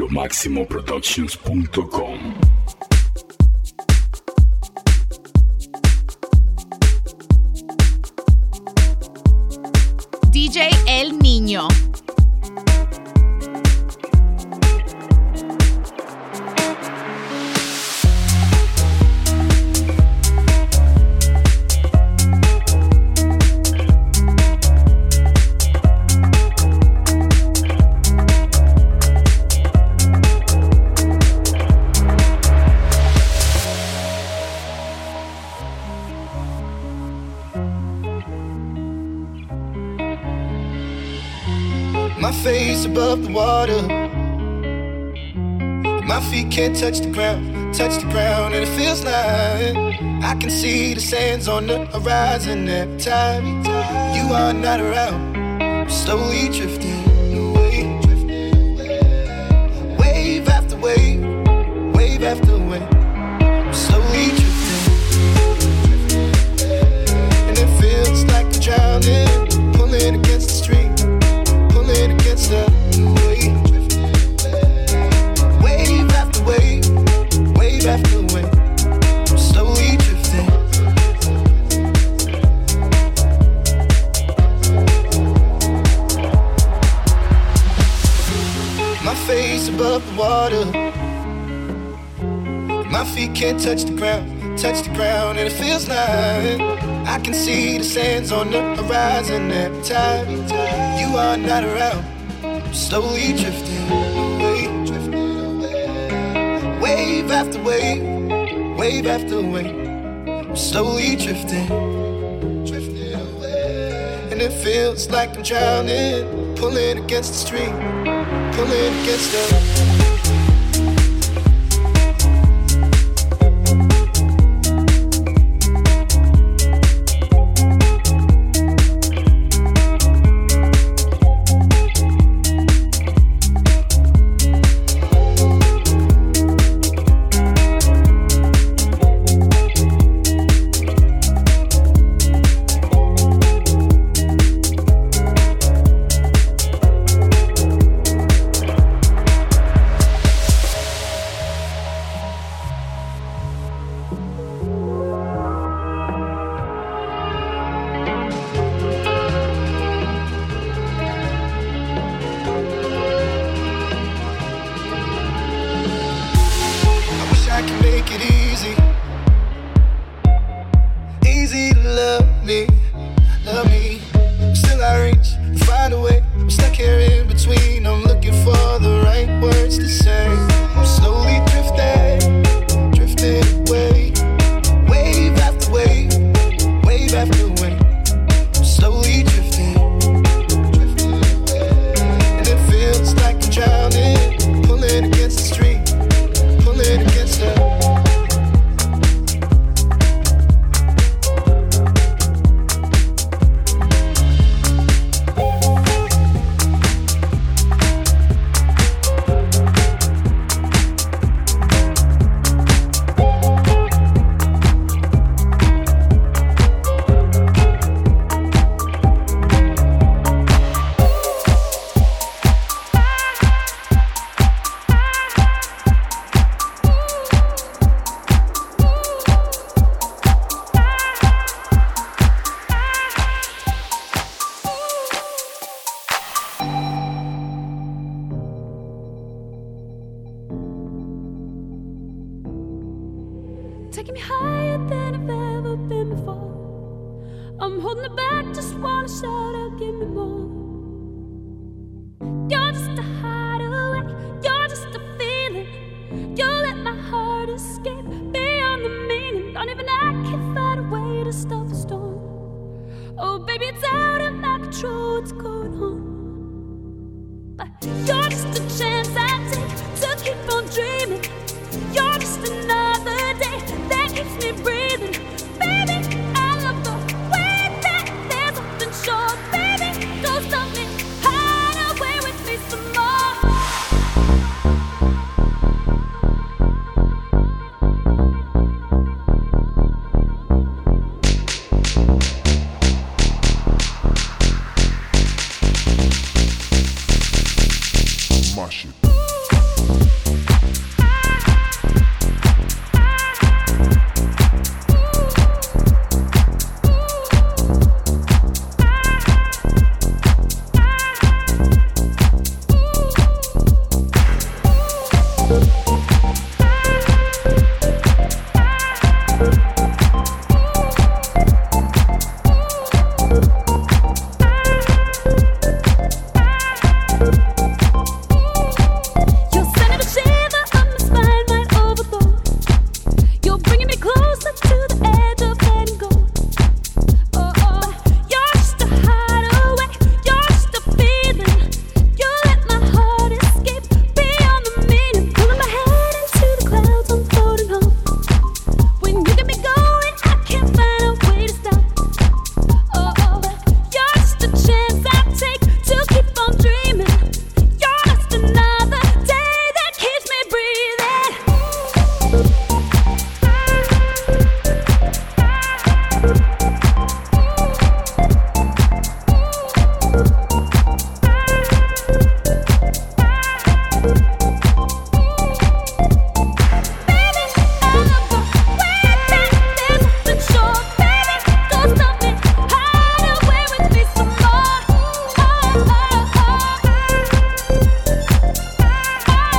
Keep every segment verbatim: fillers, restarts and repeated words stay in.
lo máximo productions punto com. D J El Niño. My face above the water, my feet can't touch the ground, touch the ground, and it feels like I can see the sands on the horizon every time you are not around. I'm slowly drifting away, wave after wave, wave after wave. I'm slowly drifting, and it feels like I'm drowning, pulling against the stream. Against the wave, wave after wave, wave after wave, I'm slowly drifting. My face above the water, my feet can't touch the ground, touch the ground, and it feels like I can see the sands on the horizon every time you are not around. I'm slowly drifting away, drifting away, wave after wave, wave after wave. I'm slowly drifting, drifting away, and it feels like I'm drowning, pulling against the stream, pulling against the. Taking me higher than I've ever been before. I'm holding it back, just wanna shout out, give me more. You're just a hideaway, you're just a feeling. You let my heart escape beyond the meaning. Don't even I can find a way to stop the storm. Oh baby, it's out of my control, what's going on? But you're just a chance I take to keep on dreaming. You're just another day that keeps me breathing. Baby, I love the way that there's nothing short. Baby, don't stop.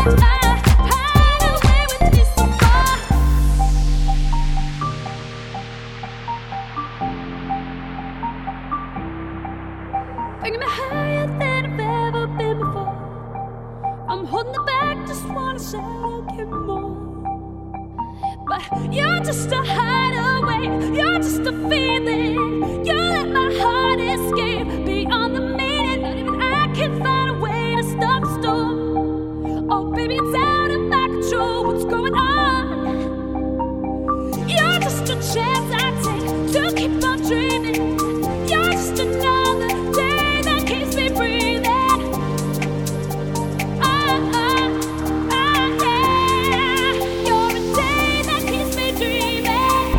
Bringing me higher than I've ever been before. I'm holding it back, just wanna say I'll give more. But you're just a hideaway, you're just a feeling. You let my heart escape beyond the meaning. Not even I can find a way to stop the storm. Oh baby, it's out of my control, what's going on? You're just a chance I take to keep on dreaming. You're just another day that keeps me breathing. Oh, oh, oh, yeah. You're a day that keeps me dreaming.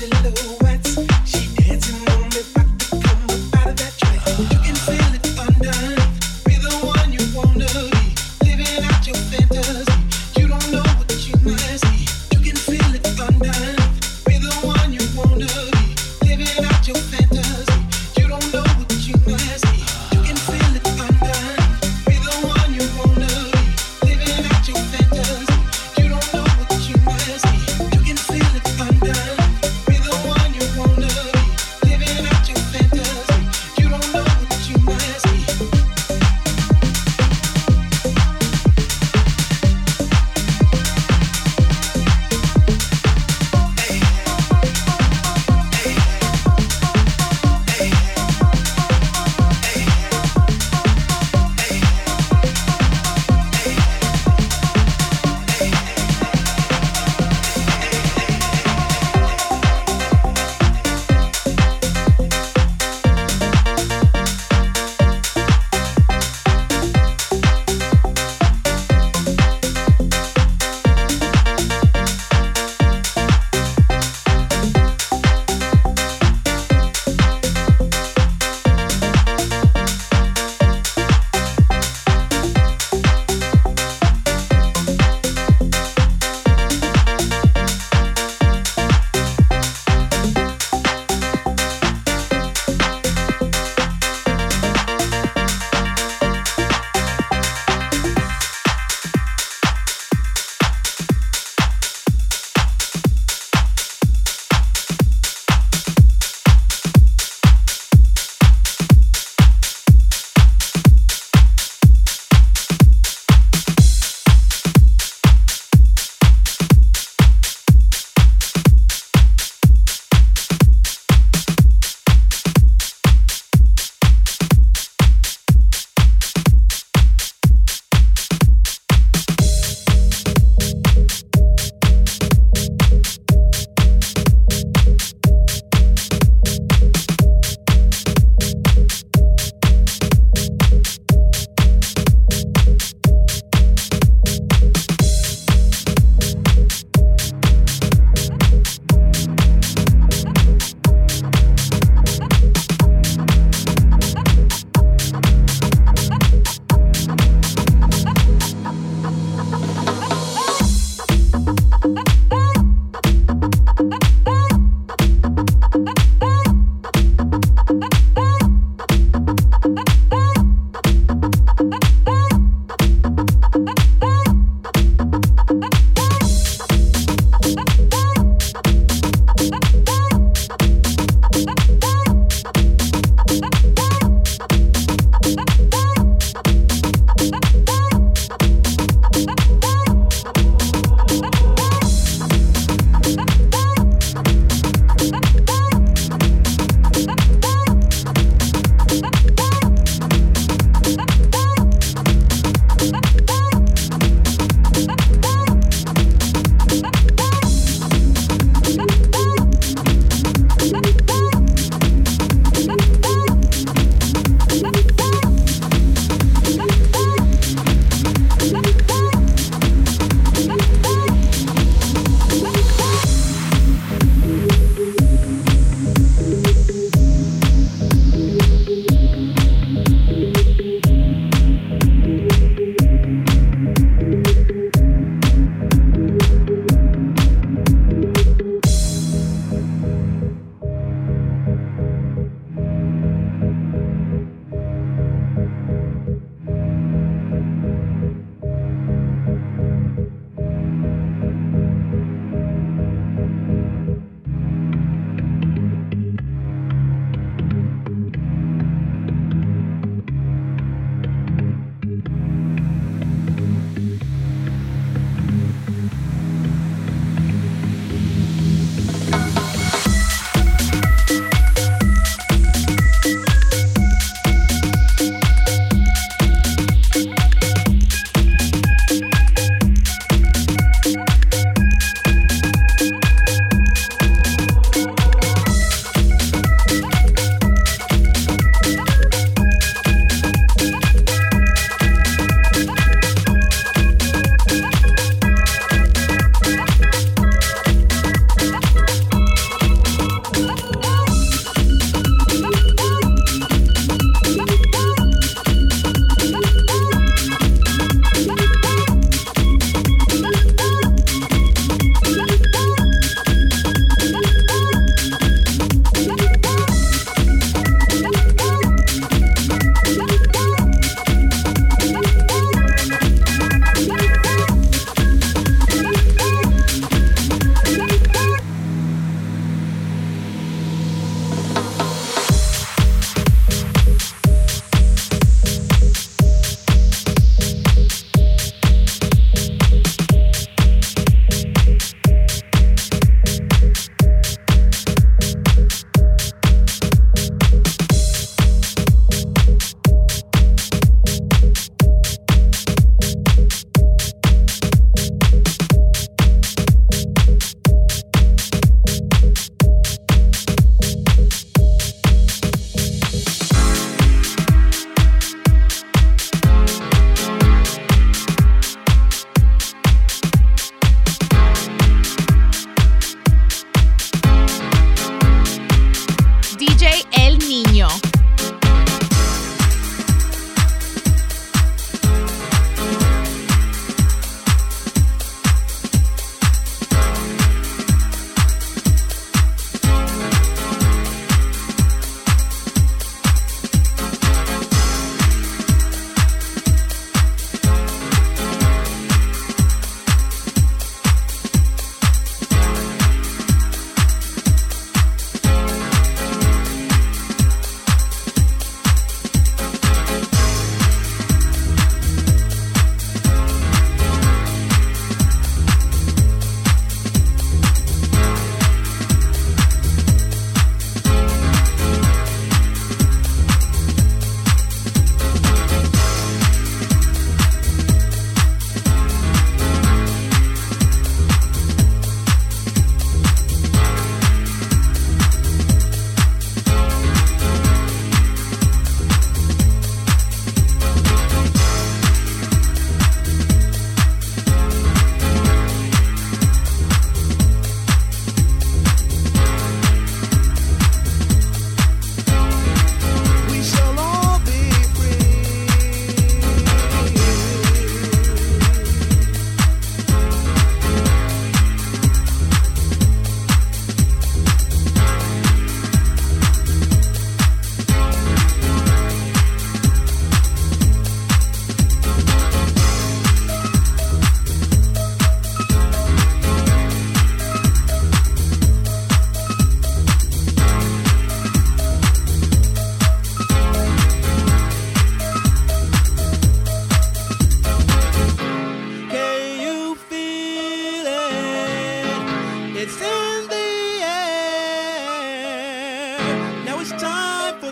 You don't know what you must see. You can feel it undone. Be the one you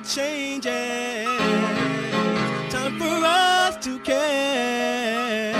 world changing. Time for us to care.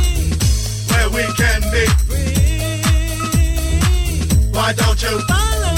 Why don't you follow